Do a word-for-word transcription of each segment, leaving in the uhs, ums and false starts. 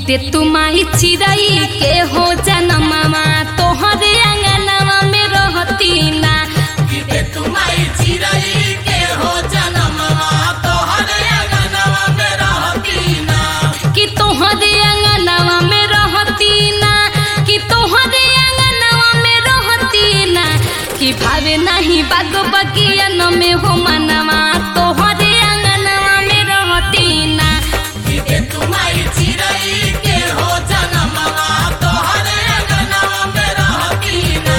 दे तुम्हारी चिड़ई के हो जनमवा तोहरे अंगनवा में रहती ना। कि दे तुम्हारी चिड़ई के हो जनमवा तोहरे अंगनवा में रहती ना। कि तोहरे अंगनवा में रहती ना। कि तोहरे अंगनवा में रहती ना। कि भावे नहीं बाग बगियन में हो मनवा तोहरे अंगनवा में रहती ना। कि दे तुम्हारी चिड़ई के हो जनमवा तोहरे अंगनवा में रहती ना।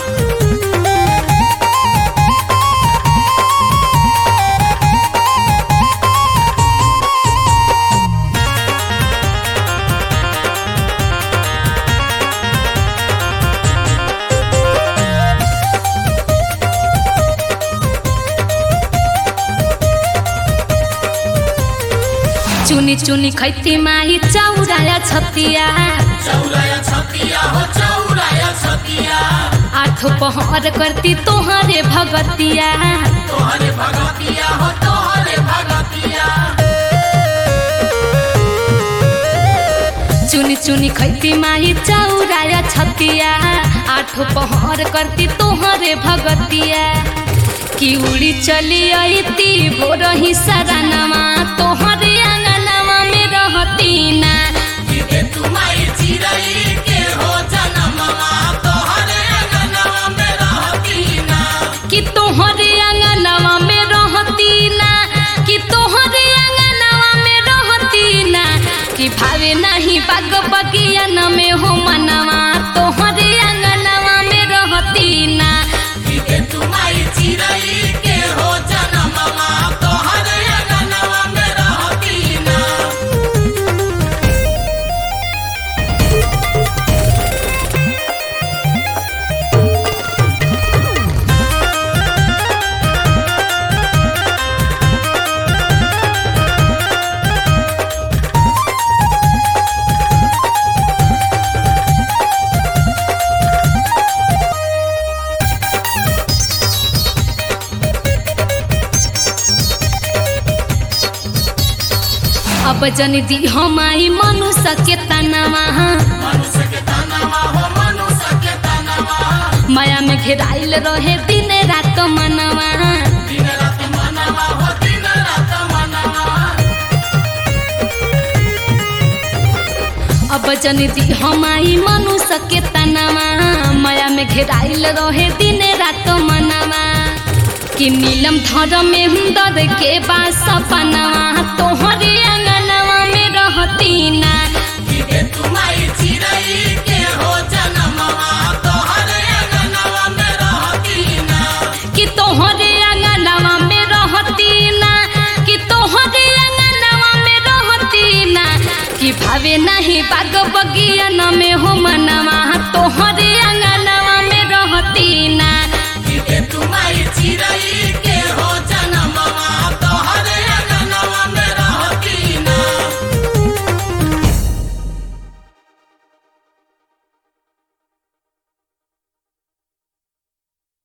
चुनी चुनी खैती माही चौराया छतिया। चौराया छतिया हो चौराया छतिया। आठो पहर करती तोहरे भगतिया। तोहरे भगतिया हो तोहरे भगतिया। चुनी चुनी खैती माही चौराया छतिया। आठो पहर करती तोहरे भगतिया। कि उड़ी चली अइती भोर ही सरानवा तोहरे अंगनवा में रहती ना। कि दे तुम्हारी चिड़ई के हो जनमवा तोहरे अंगनवा में रहती ना। कि तोहरे अंगनवा में रहती ना। कि तोहरे अंगनवा में रहती ना। कि भावे नहीं बाग बगियन में हो मनवा तोहरे अंगनवा में रहती ना। कि दे तुम्हारी चिड़ई के हो जनमवा तोहरे अंगनवा में रहती ना। अब जनी दी हमारी मनुष्य के तनवा। मनुष्य के तनवा हो मनुष्य के तनवा। माया में घेराइल रहे दिन रात मनवा। दिन रात मनवा हो दिन रात मनवा। अब जनी दी हमारी मनुष्य के तनवा। माया में घेराइल रहे दिन रात मनवा। कि नीलम धर में हुंदर के बास सपनवा तोहरे अंगनवा में रहती ना। कि दे तुम्हारी चिड़ई के हो जनमवा तोहरे अंगनवा में रहती ना। कि तोहरे अंगनवा में रहती ना। कि तोहरे अंगनवा में रहती ना। कि भावे नहीं बाग बगियन में हो मनवा तोहरे अंगनवा में रहती ना। कि दे तुम्हारी चिड़ई